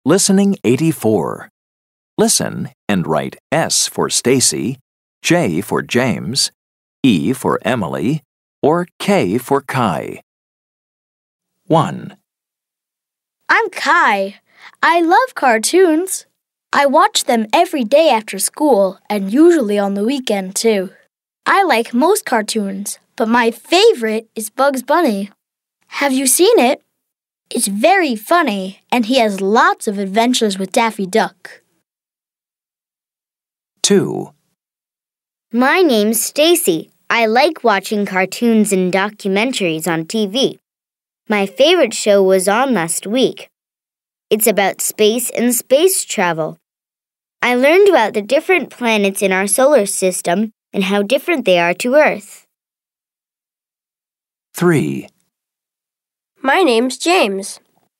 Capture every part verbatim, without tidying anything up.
Listening eighty-four. Listen and write S for Stacy, J for James, E for Emily, or K for Kai. one. I'm Kai. I love cartoons. I watch them every day after school and usually on the weekend too. I like most cartoons, but my favorite is Bugs Bunny. Have you seen it? It's very funny, and he has lots of adventures with Daffy Duck. two. My name's Stacy. I like watching cartoons and documentaries on T V. My favorite show was on last week. It's about space and space travel. I learned about the different planets in our solar system and how different they are to Earth. three. My name's James.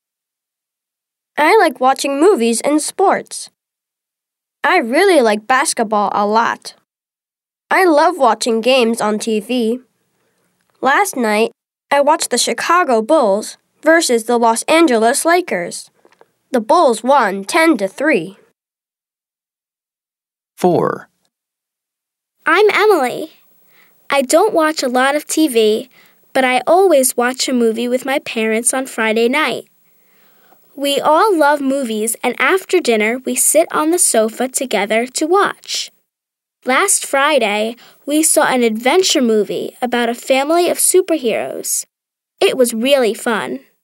I like watching movies and sports. I really like basketball a lot. I love watching games on T V. Last night, I watched the Chicago Bulls versus the Los Angeles Lakers. The Bulls won ten to three. four. I'm Emily. I don't watch a lot of T V, but I always watch a movie with my parents on Friday night. We all love movies, and after dinner, we sit on the sofa together to watch. Last Friday, we saw an adventure movie about a family of superheroes. It was really fun.